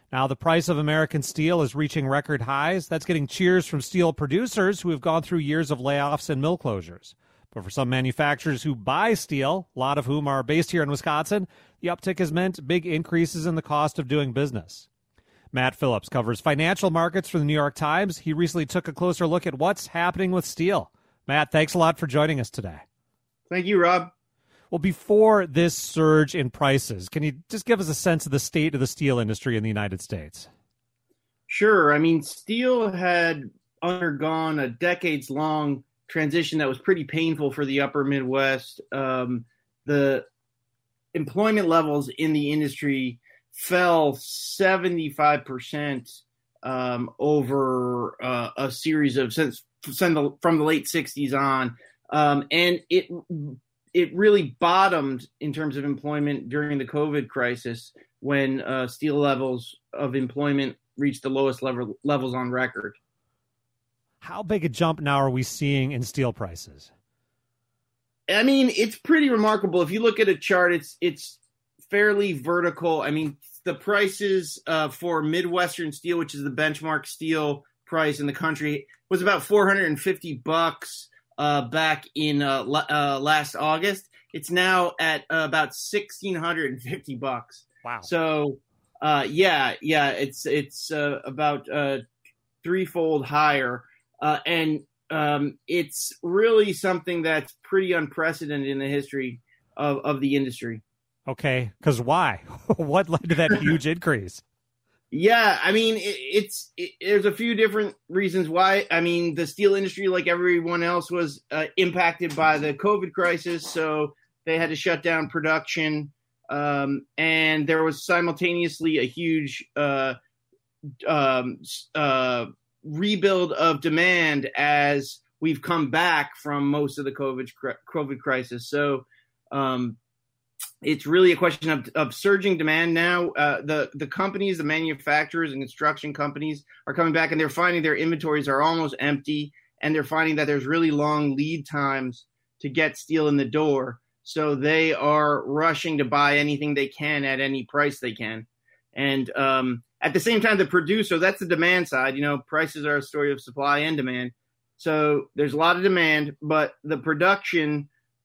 Now, the price of American steel is reaching record highs. That's getting cheers from steel producers who have gone through years of layoffs and mill closures. But for some manufacturers who buy steel, a lot of whom are based here in Wisconsin, the uptick has meant big increases in the cost of doing business. Matt Phillips covers financial markets for the New York Times. He recently took a closer look at what's happening with steel. Matt, thanks a lot for joining us today. Thank you, Rob. Well, before this surge in prices, can you just give us a sense of the state of the steel industry in the United States? Sure. I mean, steel had undergone a decades-long transition that was pretty painful for the upper Midwest. The employment levels in the industry fell 75% over a series of from the late 60s on. And it really bottomed in terms of employment during the COVID crisis when steel levels of employment reached the lowest levels on record. How big a jump now are we seeing in steel prices? I mean, it's pretty remarkable. If you look at a chart, it's fairly vertical. I mean, the prices for Midwestern steel, which is the benchmark steel price in the country, was about $450 back in last August. It's now at about $1,650. Wow. So, it's about threefold higher. And it's really something that's pretty unprecedented in the history of the industry. Okay, because why? What led to that huge increase? Yeah, I mean, there's a few different reasons why. I mean, the steel industry, like everyone else, was impacted by the COVID crisis, so they had to shut down production. And there was simultaneously a huge rebuild of demand as we've come back from most of the COVID crisis. So it's really a question of surging demand now. The companies, the manufacturers and construction companies are coming back, and they're finding their inventories are almost empty, and they're finding that there's really long lead times to get steel in the door. So they are rushing to buy anything they can at any price they can. And at the same time, the producer, that's the demand side. You know, prices are a story of supply and demand. So there's a lot of demand, but the production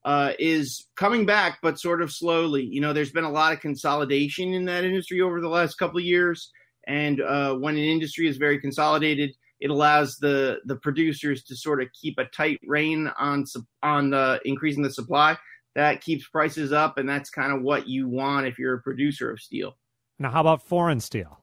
is coming back, but sort of slowly. You know, there's been a lot of consolidation in that industry over the last couple of years. And when an industry is very consolidated, it allows the producers to sort of keep a tight rein on increasing the supply. That keeps prices up, and that's kind of what you want if you're a producer of steel. Now, how about foreign steel?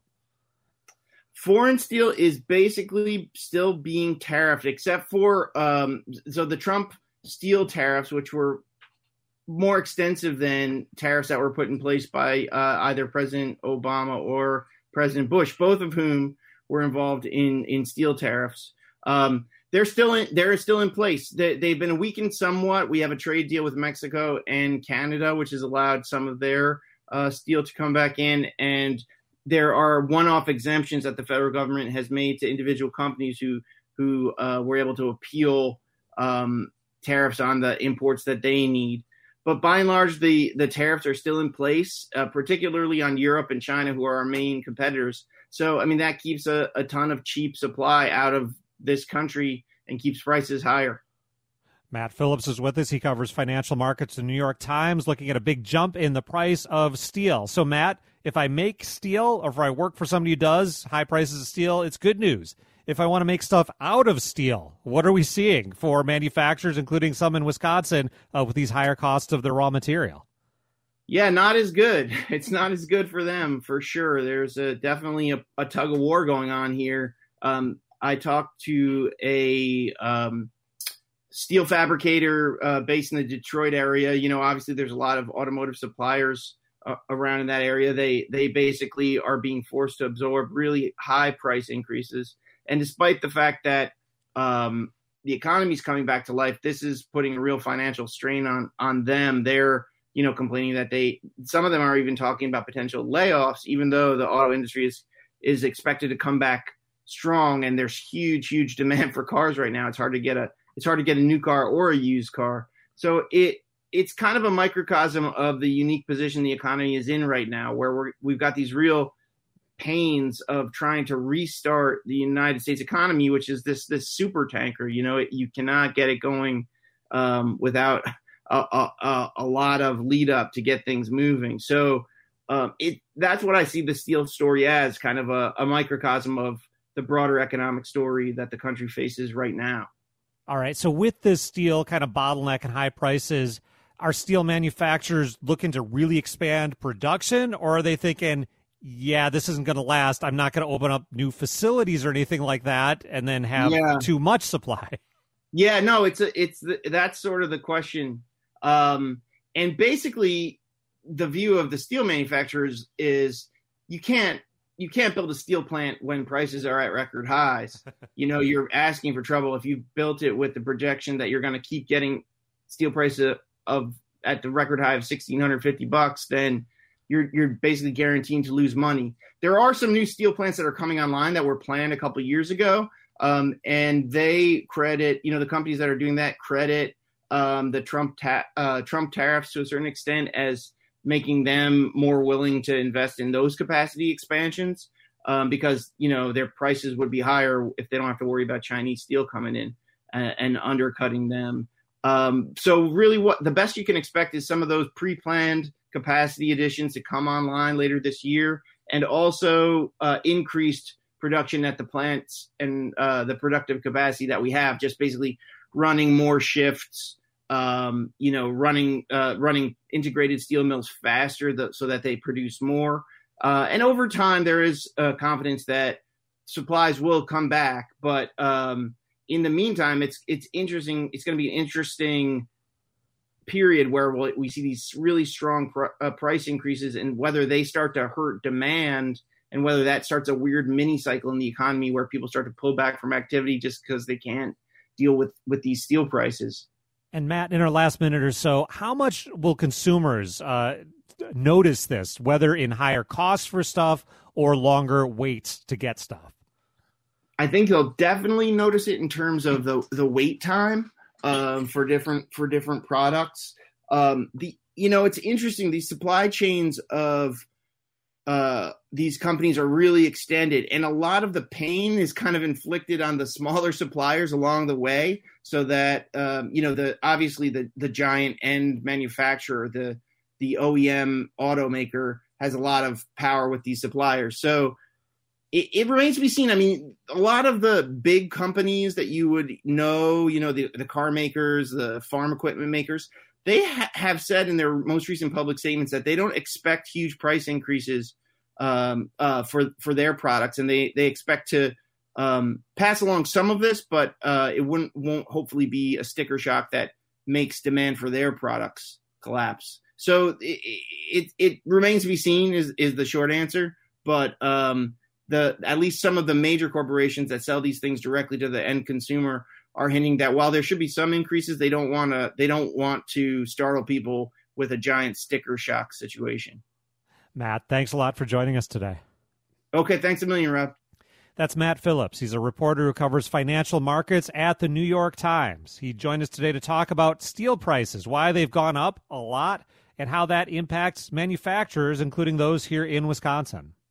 Foreign steel is basically still being tariffed, except for so the Trump steel tariffs, which were more extensive than tariffs that were put in place by either President Obama or President Bush, both of whom were involved in steel tariffs. They're still in place. They've been weakened somewhat. We have a trade deal with Mexico and Canada, which has allowed some of their steel to come back in. And there are one-off exemptions that the federal government has made to individual companies who were able to appeal tariffs on the imports that they need. But by and large, the tariffs are still in place, particularly on Europe and China, who are our main competitors. So, I mean, that keeps a ton of cheap supply out of this country and keeps prices higher. Matt Phillips is with us. He covers financial markets in the New York Times, looking at a big jump in the price of steel. So, Matt, if I make steel or if I work for somebody who does high prices of steel, it's good news. If I want to make stuff out of steel, what are we seeing for manufacturers, including some in Wisconsin, with these higher costs of their raw material? Yeah, not as good. It's not as good for them, for sure. There's definitely a tug of war going on here. I talked to a steel fabricator based in the Detroit area. You know, obviously there's a lot of automotive suppliers around in that area. They basically are being forced to absorb really high price increases. And despite the fact that the economy is coming back to life, this is putting a real financial strain on them. They're, you know, complaining that some of them are even talking about potential layoffs, even though the auto industry is expected to come back strong, and there's huge demand for cars right now. It's hard to get a new car or a used car. So it's kind of a microcosm of the unique position the economy is in right now, where we've got these real pains of trying to restart the United States economy, which is this super tanker. You cannot get it going without a lot of lead up to get things moving. So that's what I see the steel story as, kind of a microcosm of the broader economic story that the country faces right now. All right. So with this steel kind of bottleneck and high prices, are steel manufacturers looking to really expand production, or are they thinking, yeah, this isn't going to last, I'm not going to open up new facilities or anything like that and then have too much supply? Yeah, no, that's sort of the question. And basically the view of the steel manufacturers is you can't build a steel plant when prices are at record highs. You're asking for trouble. If you built it with the projection that you're going to keep getting steel prices at the record high of $1,650, then you're basically guaranteed to lose money. There are some new steel plants that are coming online that were planned a couple of years ago. And they credit, the companies that are doing that credit the Trump tariffs to a certain extent as making them more willing to invest in those capacity expansions because, their prices would be higher if they don't have to worry about Chinese steel coming in and undercutting them. So really what the best you can expect is some of those pre-planned capacity additions to come online later this year, and also increased production at the plants and the productive capacity that we have, just basically running more shifts, running integrated steel mills faster so that they produce more. And over time, there is confidence that supplies will come back. But in the meantime, it's interesting. It's going to be an interesting period where we see these really strong price increases, and whether they start to hurt demand, and whether that starts a weird mini cycle in the economy where people start to pull back from activity just because they can't deal with these steel prices. And Matt, in our last minute or so, how much will consumers notice this, whether in higher costs for stuff or longer waits to get stuff? I think they'll definitely notice it in terms of the wait time for different products. It's interesting. These supply chains of these companies are really extended, and a lot of the pain is kind of inflicted on the smaller suppliers along the way, so that obviously the giant end manufacturer, the OEM automaker, has a lot of power with these suppliers. So it remains to be seen. I mean, a lot of the big companies that you would know, the car makers, the farm equipment makers, they have said in their most recent public statements that they don't expect huge price increases for their products, and they expect to pass along some of this, but it won't hopefully be a sticker shock that makes demand for their products collapse. So it remains to be seen is the short answer, but at least some of the major corporations that sell these things directly to the end consumer are hinting that while there should be some increases, they don't want to startle people with a giant sticker shock situation. Matt, thanks a lot for joining us today. Okay, thanks a million, Rob. That's Matt Phillips. He's a reporter who covers financial markets at the New York Times. He joined us today to talk about steel prices, why they've gone up a lot, and how that impacts manufacturers, including those here in Wisconsin.